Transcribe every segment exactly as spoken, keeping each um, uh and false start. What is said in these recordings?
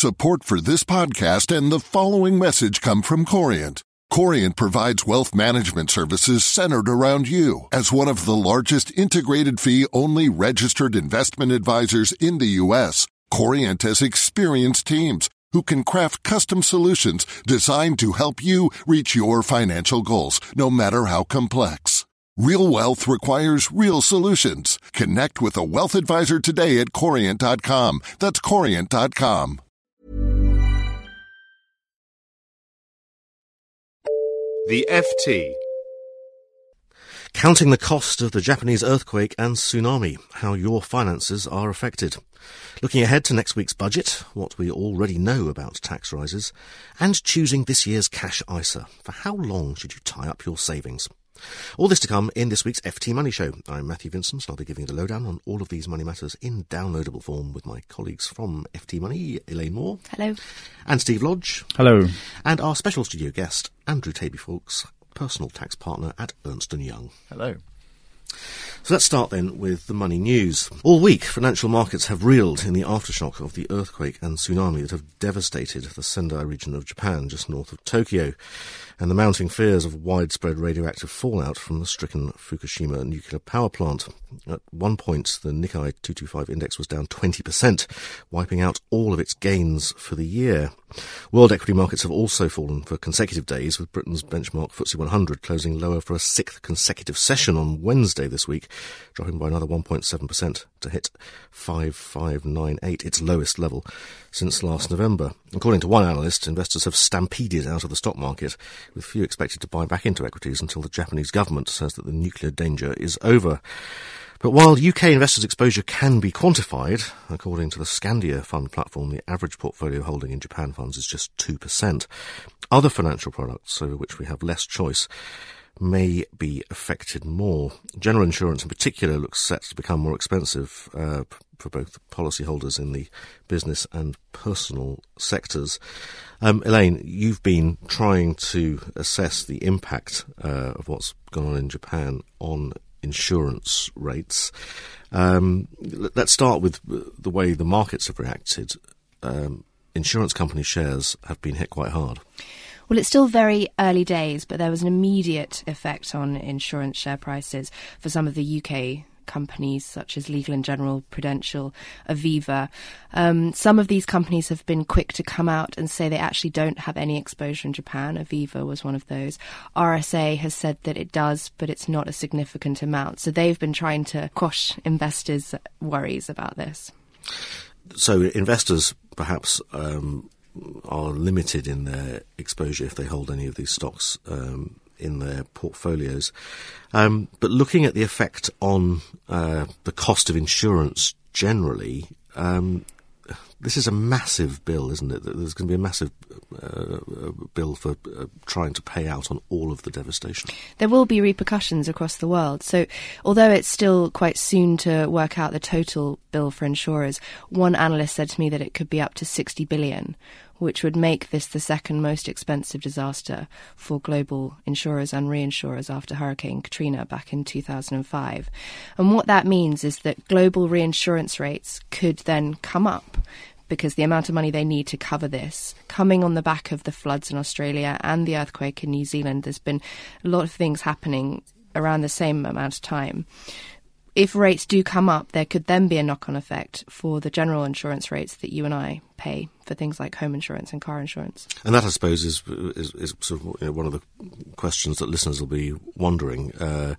Support for this podcast and the following message come from Corient. Corient provides wealth management services centered around you. As one of the largest integrated fee-only registered investment advisors in the U S, Corient has experienced teams who can craft custom solutions designed to help you reach your financial goals, no matter how complex. Real wealth requires real solutions. Connect with a wealth advisor today at corient dot com. That's corient dot com. The F T. Counting the cost of the Japanese earthquake and tsunami, how your finances are affected. Looking ahead to next week's budget, what we already know about tax rises, and choosing this year's cash I S A. For how long should you tie up your savings? All this to come in this week's F T Money Show. I'm Matthew Vincent, and I'll be giving you the lowdown on all of these money matters in downloadable form with my colleagues from F T Money, Elaine Moore. Hello. And Steve Lodge. Hello. And our special studio guest, Andrew Taby-Fawkes, personal tax partner at Ernst and Young. Hello. So let's start then with the money news. All week, financial markets have reeled in the aftershock of the earthquake and tsunami that have devastated the Sendai region of Japan, just north of Tokyo, and the mounting fears of widespread radioactive fallout from the stricken Fukushima nuclear power plant. At one point, the Nikkei two twenty-five index was down twenty percent, wiping out all of its gains for the year. World equity markets have also fallen for consecutive days, with Britain's benchmark F T S E one hundred closing lower for a sixth consecutive session on Wednesday this week, dropping by another one point seven percent to hit five five nine eight, its lowest level since last November. According to one analyst, investors have stampeded out of the stock market, with few expected to buy back into equities until the Japanese government says that the nuclear danger is over. But while U K investors' exposure can be quantified, according to the Scandia fund platform, the average portfolio holding in Japan funds is just two percent. Other financial products, over which we have less choice, may be affected more. General insurance in particular looks set to become more expensive uh, for both policyholders in the business and personal sectors. Um, Elaine, you've been trying to assess the impact uh, of what's gone on in Japan on insurance rates. Um, let's start with the way the markets have reacted. Um, insurance company shares have been hit quite hard. Well, it's still very early days, but there was an immediate effect on insurance share prices for some of the U K companies such as Legal and General, Prudential, Aviva. Um, some of these companies have been quick to come out and say they actually don't have any exposure in Japan. Aviva was one of those. R S A has said that it does, but it's not a significant amount. So they've been trying to quash investors' worries about this. So investors perhaps um, are limited in their exposure if they hold any of these stocks um in their portfolios. Um, but looking at the effect on uh, the cost of insurance generally, um, this is a massive bill, isn't it? There's going to be a massive uh, bill for uh, trying to pay out on all of the devastation. There will be repercussions across the world. So although it's still quite soon to work out the total bill for insurers, one analyst said to me that it could be up to sixty billion, which would make this the second most expensive disaster for global insurers and reinsurers after Hurricane Katrina back in two thousand five. And what that means is that global reinsurance rates could then come up, because the amount of money they need to cover this, coming on the back of the floods in Australia and the earthquake in New Zealand, there's been a lot of things happening around the same amount of time. If rates do come up, there could then be a knock-on effect for the general insurance rates that you and I pay for things like home insurance and car insurance. And that, I suppose, is is, is sort of, you know, one of the questions that listeners will be wondering. Uh,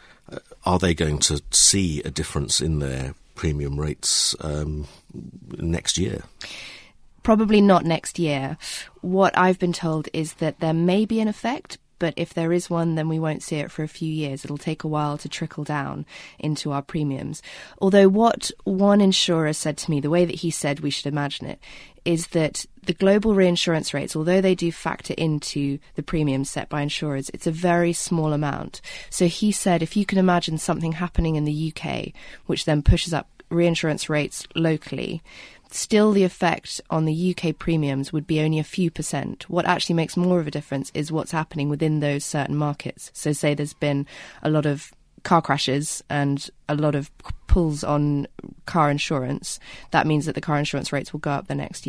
are they going to see a difference in their premium rates um, next year? Probably not next year. What I've been told is that there may be an effect, but if there is one, then we won't see it for a few years. It'll take a while to trickle down into our premiums. Although what one insurer said to me, the way that he said we should imagine it, is that the global reinsurance rates, although they do factor into the premiums set by insurers, it's a very small amount. So he said if you can imagine something happening in the U K, which then pushes up reinsurance rates locally, still the effect on the U K premiums would be only a few percent. What actually makes more of a difference is what's happening within those certain markets. So say there's been a lot of car crashes and a lot of pulls on car insurance, that means that the car insurance rates will go up the next year.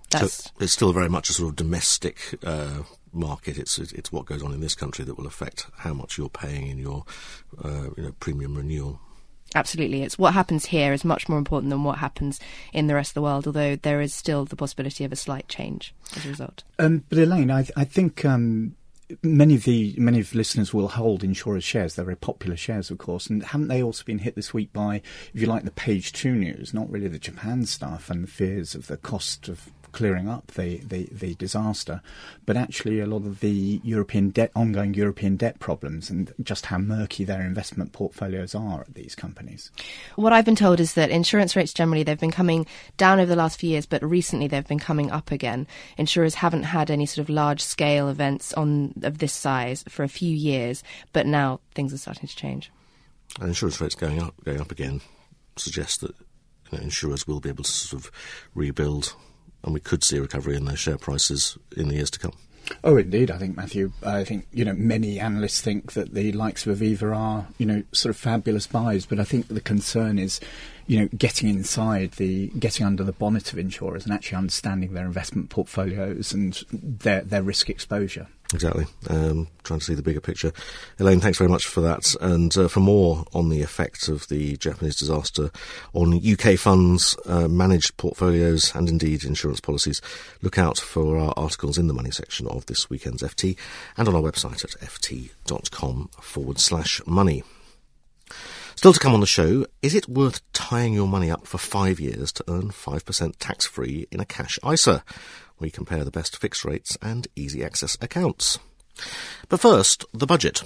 That's so it's still very much a sort of domestic uh, market. It's it's what goes on in this country that will affect how much you're paying in your uh, you know, premium renewal. Absolutely. It's what happens here is much more important than what happens in the rest of the world, although there is still the possibility of a slight change as a result. Um, but Elaine, I, I think um, many of the many of the listeners will hold insurers' shares. They're very popular shares, of course. And haven't they also been hit this week by, if you like, the page two news, not really the Japan stuff and the fears of the cost of clearing up the, the, the disaster, but actually a lot of the European debt, ongoing European debt problems and just how murky their investment portfolios are at these companies. What I've been told is that insurance rates generally, they've been coming down over the last few years, but recently they've been coming up again. Insurers haven't had any sort of large-scale events on of this size for a few years, but now things are starting to change. And insurance rates going up, going up again suggests that you know, insurers will be able to sort of rebuild, and we could see a recovery in their share prices in the years to come. Oh, indeed. I think, Matthew, I think, you know, many analysts think that the likes of Aviva are, you know, sort of fabulous buys. But I think the concern is, you know, getting inside the, getting under the bonnet of insurers and actually understanding their investment portfolios and their, their risk exposure. Exactly. Um, trying to see the bigger picture. Elaine, thanks very much for that. And uh, for more on the effect of the Japanese disaster on U K funds, uh, managed portfolios and indeed insurance policies, look out for our articles in the money section of this weekend's F T and on our website at ft.com forward slash money. Still to come on the show, is it worth tying your money up for five years to earn five percent tax-free in a cash I S A? We compare the best fixed rates and easy access accounts. But first, the budget.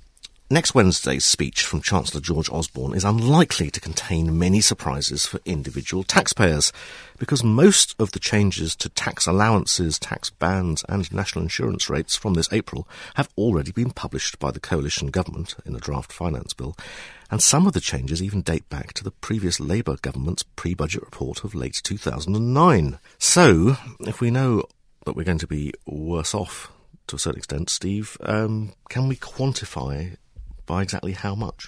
Next Wednesday's speech from Chancellor George Osborne is unlikely to contain many surprises for individual taxpayers, because most of the changes to tax allowances, tax bands and national insurance rates from this April have already been published by the coalition government in a draft finance bill, and some of the changes even date back to the previous Labour government's pre-budget report of late two thousand nine. So, if we know that we're going to be worse off to a certain extent, Steve, um, can we quantify by exactly how much?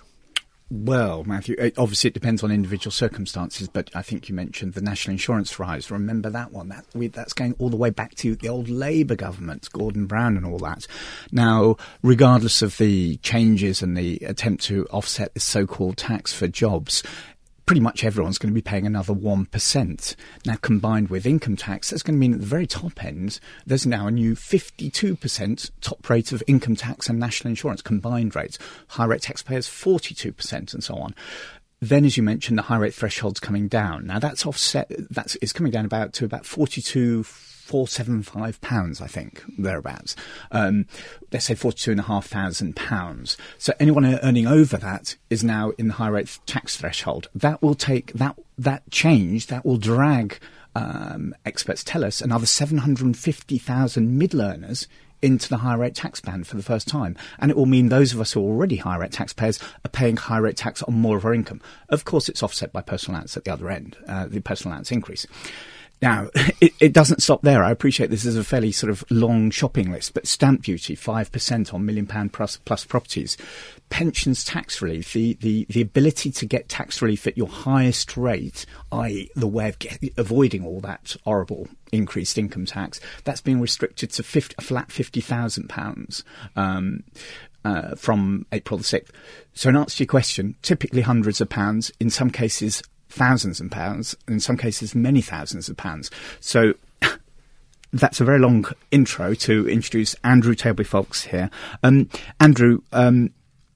Well, Matthew, it, obviously it depends on individual circumstances, but I think you mentioned the national insurance rise. Remember that one? That we, that's going all the way back to the old Labour government, Gordon Brown and all that. Now, regardless of the changes and the attempt to offset this so-called tax for jobs, pretty much everyone's going to be paying another one percent. Now, combined with income tax, that's going to mean at the very top end, there's now a new fifty-two percent top rate of income tax and national insurance combined rates. High rate taxpayers, forty-two percent and so on. Then, as you mentioned, the high rate threshold's coming down. Now, that's offset, that's, it's coming down about to about forty-two four seventy-five pounds, I think, thereabouts. Um, let's say forty-two and a half thousand pounds. So anyone earning over that is now in the high rate tax threshold. That will take that that change. That will drag, um, experts tell us, another seven hundred fifty thousand middle earners into the high rate tax band for the first time. And it will mean those of us who are already high rate taxpayers are paying high rate tax on more of our income. Of course, it's offset by personal allowance at the other end, uh, the personal allowance increase. Now, it, it doesn't stop there. I appreciate this is a fairly sort of long shopping list, but stamp duty, five percent on million pound plus, plus properties. Pensions tax relief, the, the, the ability to get tax relief at your highest rate, that is the way of get, avoiding all that horrible increased income tax, that's been restricted to fifty, a flat fifty thousand pounds. Um, uh, from April the sixth. So in answer to your question, typically hundreds of pounds, in some cases thousands of pounds, in some cases many thousands of pounds. So that's a very long intro to introduce Andrew Tabley-Foulkes here. Um, Andrew, um,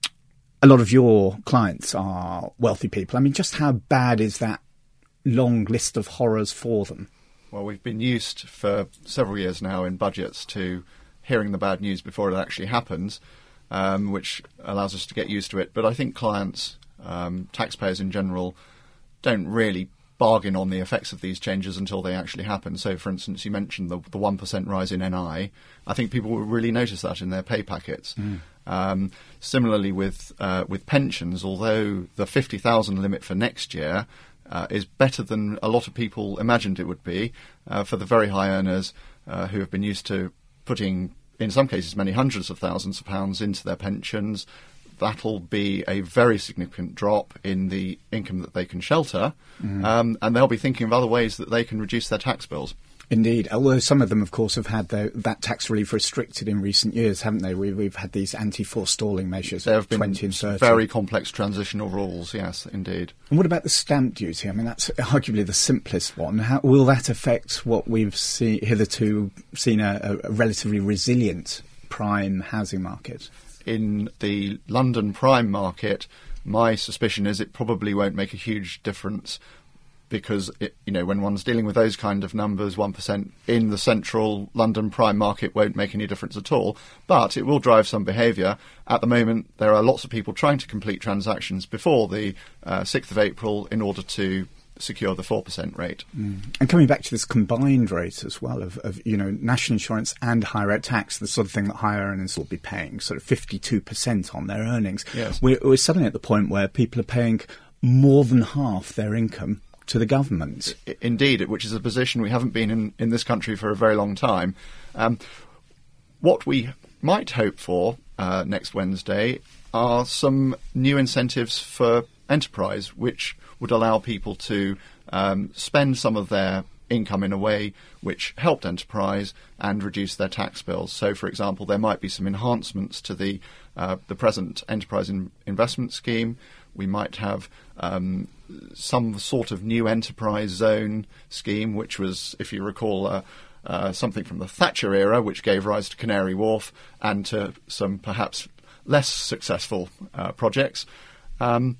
a lot of your clients are wealthy people. I mean, just how bad is that long list of horrors for them? Well, we've been used for several years now in budgets to hearing the bad news before it actually happens, um, which allows us to get used to it. But I think clients, um, taxpayers in general, don't really bargain on the effects of these changes until they actually happen. So, for instance, you mentioned the, the one percent rise in N I. I think people will really notice that in their pay packets. Mm. Um, similarly with uh, with pensions, although the fifty thousand limit for next year uh, is better than a lot of people imagined it would be uh, for the very high earners uh, who have been used to putting, in some cases, many hundreds of thousands of pounds into their pensions. That'll be a very significant drop in the income that they can shelter, mm. um, and they'll be thinking of other ways that they can reduce their tax bills. Indeed, although some of them, of course, have had the, that tax relief restricted in recent years, haven't they? We, we've had these anti-forestalling measures. There have been twenty and thirty. Very complex transitional rules, yes, indeed. And what about the stamp duty? I mean, that's arguably the simplest one. How will that affect what we've see, hitherto seen a, a relatively resilient prime housing market? In the London prime market, my suspicion is it probably won't make a huge difference, because, it, you know, when one's dealing with those kind of numbers, one percent in the central London prime market won't make any difference at all. But it will drive some behaviour. At the moment, there are lots of people trying to complete transactions before the uh, sixth of April in order to secure the four percent rate. Mm. And coming back to this combined rate as well of, of, you know, national insurance and higher rate tax, the sort of thing that higher earners will be paying, sort of fifty-two percent on their earnings. Yes. We're, we're suddenly at the point where people are paying more than half their income to the government. Indeed, which is a position we haven't been in in this country for a very long time. Um, what we might hope for uh, next Wednesday are some new incentives for enterprise, which would allow people to um, spend some of their income in a way which helped enterprise and reduce their tax bills. So, for example, there might be some enhancements to the uh, the present enterprise in investment scheme. We might have um, some sort of new enterprise zone scheme, which was, if you recall, uh, uh, something from the Thatcher era, which gave rise to Canary Wharf and to some perhaps less successful uh, projects. Um,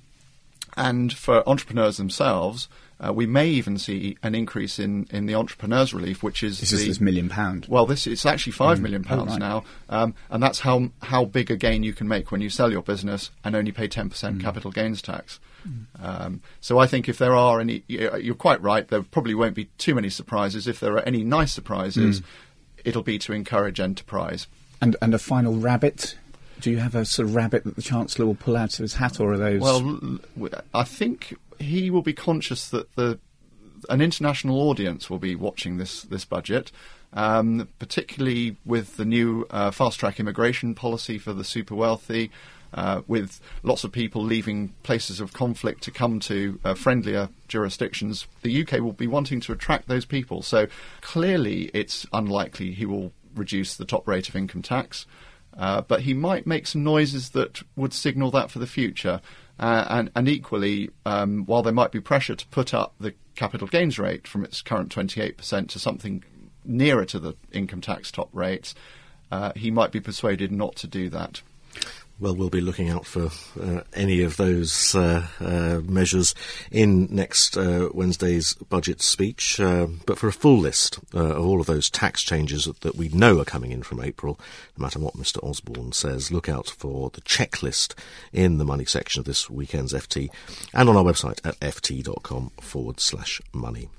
and for entrepreneurs themselves, uh, we may even see an increase in, in the entrepreneurs relief, which is this the, is this million pound. Well, this it's actually five mm. million pounds oh, right. now, um, and that's how how big a gain you can make when you sell your business and only pay ten percent mm. capital gains tax. Mm. Um, so I think if there are any, you're quite right. There probably won't be too many surprises. If there are any nice surprises, mm. it'll be to encourage enterprise. And and a final rabbit. Do you have a sort of rabbit that the Chancellor will pull out of his hat, or are those? Well, I think he will be conscious that the an international audience will be watching this this budget, um, particularly with the new uh, fast-track immigration policy for the super wealthy, uh, with lots of people leaving places of conflict to come to uh, friendlier jurisdictions. The U K will be wanting to attract those people. So clearly, it's unlikely he will reduce the top rate of income tax. Uh, but he might make some noises that would signal that for the future. Uh, and, and equally, um, while there might be pressure to put up the capital gains rate from its current twenty-eight percent to something nearer to the income tax top rates, uh, he might be persuaded not to do that. Well, we'll be looking out for uh, any of those uh, uh, measures in next uh, Wednesday's budget speech. Uh, but for a full list uh, of all of those tax changes that, that we know are coming in from April, no matter what Mister Osborne says, look out for the checklist in the money section of this weekend's F T and on our website at ft.com forward slash money.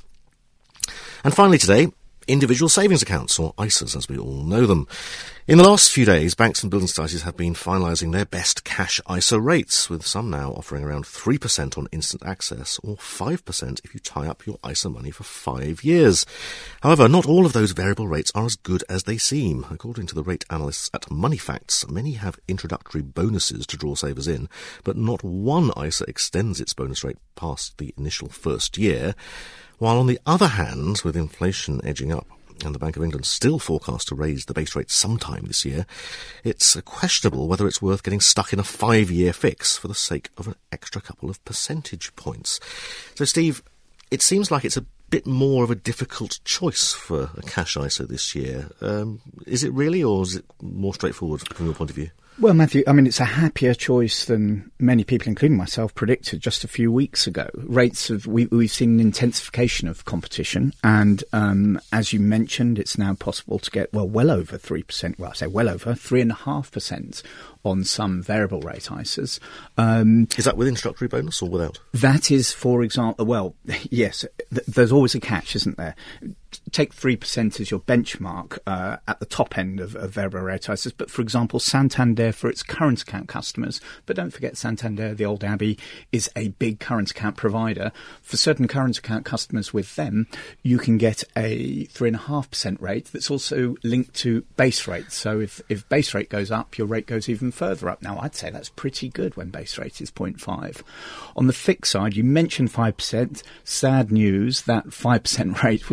And finally today, individual savings accounts, or I S As as we all know them. In the last few days, banks and building societies have been finalising their best cash I S A rates, with some now offering around three percent on instant access or five percent if you tie up your I S A money for five years. However, not all of those variable rates are as good as they seem. According to the rate analysts at Moneyfacts, many have introductory bonuses to draw savers in, but not one I S A extends its bonus rate past the initial first year. While on the other hand, with inflation edging up and the Bank of England still forecast to raise the base rate sometime this year, it's questionable whether it's worth getting stuck in a five-year fix for the sake of an extra couple of percentage points. So, Steve, it seems like it's a bit more of a difficult choice for a cash I S A this year. Um, is it really, or is it more straightforward from your point of view? Well, Matthew, I mean, it's a happier choice than many people, including myself, predicted just a few weeks ago. Rates of we, we've seen an intensification of competition, and um, as you mentioned, it's now possible to get well, well over three percent. Well, I say well over three and a half percent on some variable rate I S As. Um, is that with introductory bonus or without? That is, for example, well, yes. Th- there's always a catch, isn't there? Take three percent as your benchmark uh, at the top end of, of variable rate I S As. But, for example, Santander for its current account customers, but don't forget Santander, the old Abbey, is a big current account provider. For certain current account customers with them, you can get a three point five percent rate that's also linked to base rate. So if, if base rate goes up, your rate goes even further up. Now, I'd say that's pretty good when base rate is zero point five. On the fixed side, you mentioned five percent. Sad news, that five percent rate was actually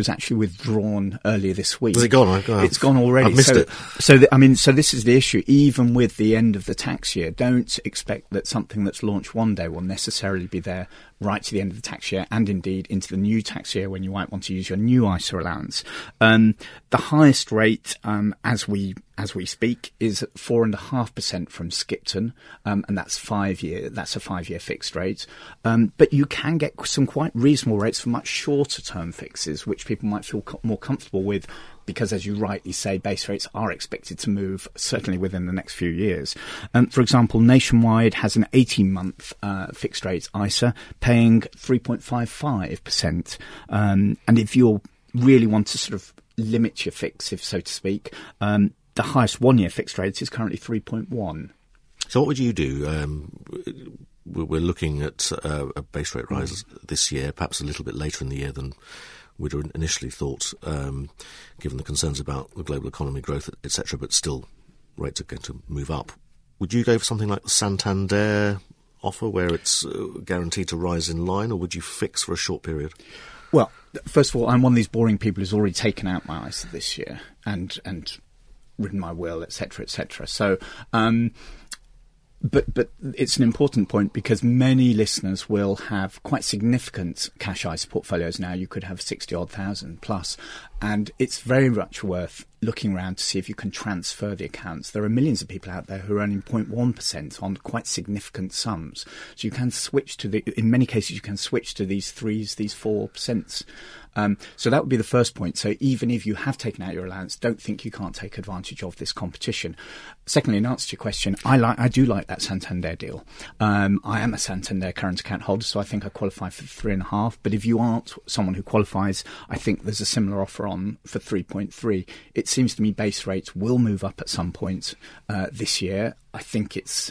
withdrawn earlier this week. Has it gone? I've gone. It's gone already. I've missed so, it. So, the, I mean, so this is the issue. Even with the end of the tax year, don't expect that something that's launched one day will necessarily be there right to the end of the tax year, and indeed into the new tax year when you might want to use your new I S A allowance. Um, the highest rate, um, as we as we speak, is four and a half percent from Skipton, um, and that's five year. That's a five year fixed rate. Um, but you can get some quite reasonable rates for much shorter term fixes, which people might feel co- more comfortable with, because, as you rightly say, base rates are expected to move, certainly within the next few years. Um, for example, Nationwide has an eighteen-month uh, fixed rate I S A paying three point five five percent. Um, and if you really want to sort of limit your fix, if so to speak, um, the highest one-year fixed rate is currently three point one. So what would you do? Um, we're looking at uh, a base rate rise mm. this year, perhaps a little bit later in the year than we'd initially thought, um, given the concerns about the global economy growth, et cetera, but still rates are going to move up. Would you go for something like the Santander offer, where it's uh, guaranteed to rise in line, or would you fix for a short period? Well, first of all, I'm one of these boring people who's already taken out my I S A this year and and written my will, et cetera, et cetera. So, um, but but it's an important point, because many listeners will have quite significant cash I S A portfolios now. You could have sixty odd thousand plus, and it's very much worth looking around to see if you can transfer the accounts. There are millions of people out there who are earning zero point one percent on quite significant sums. So you can switch to the, in many cases, you can switch to these threes, these four percents. Um, so that would be the first point. So even if you have taken out your allowance, don't think you can't take advantage of this competition. Secondly, in answer to your question, I like, I do like that Santander deal. Um, I am a Santander current account holder, so I think I qualify for three and a half. But if you aren't someone who qualifies, I think there's a similar offer on for three point three. It seems to me base rates will move up at some point uh, this year. I think it's,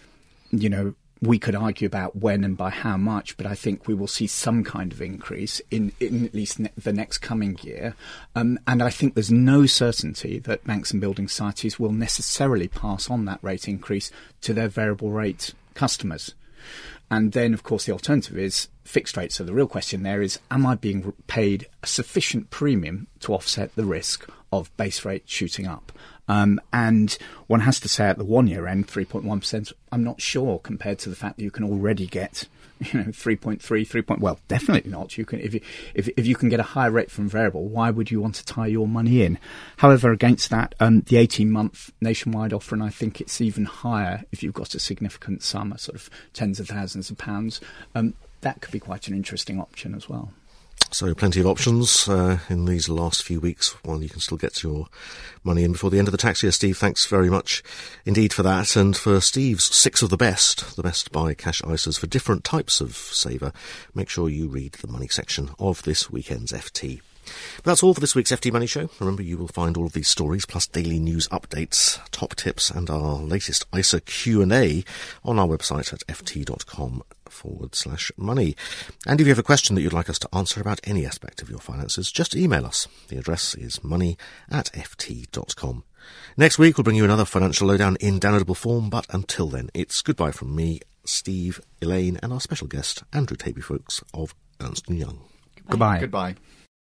you know, we could argue about when and by how much, but I think we will see some kind of increase in, in at least ne- the next coming year. Um, and I think there's no certainty that banks and building societies will necessarily pass on that rate increase to their variable rate customers. And then, of course, the alternative is fixed rate. So the real question there is, am I being paid a sufficient premium to offset the risk of base rate shooting up? Um, and one has to say at the one-year end, three point one percent, I'm not sure, compared to the fact that you can already get, you know, three point three, three. Well, definitely not. You can, if you if if you can get a higher rate from variable, why would you want to tie your money in? However, against that, um, the eighteen-month Nationwide offer, and I think it's even higher if you've got a significant sum, a sort of tens of thousands of pounds, um, that could be quite an interesting option as well. So plenty of options uh, in these last few weeks while you can still get your money in before the end of the tax year. Steve, thanks very much indeed for that. And for Steve's six of the best, the best buy cash I S As for different types of saver, make sure you read the money section of this weekend's F T. But that's all for this week's F T Money Show. Remember, you will find all of these stories, plus daily news updates, top tips, and our latest I S A Q and A on our website at ft.com forward slash money. And if you have a question that you'd like us to answer about any aspect of your finances, just email us. The address is money at ft dot com. Next week, we'll bring you another financial lowdown in downloadable form, but until then, it's goodbye from me, Steve, Elaine, and our special guest, Andrew Taby-Folks of Ernst and Young. Goodbye. Goodbye.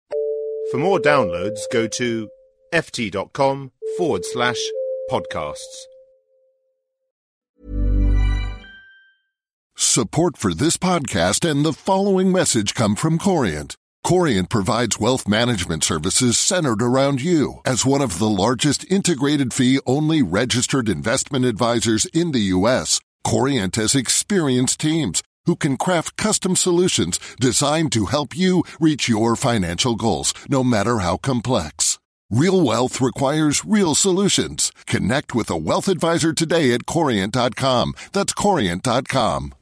For more downloads, go to ft.com forward slash podcasts. Support for this podcast and the following message come from Corient. Corient provides wealth management services centered around you. As one of the largest integrated fee-only registered investment advisors in the U S, Corient has experienced teams who can craft custom solutions designed to help you reach your financial goals, no matter how complex. Real wealth requires real solutions. Connect with a wealth advisor today at Corient dot com. That's Corient dot com.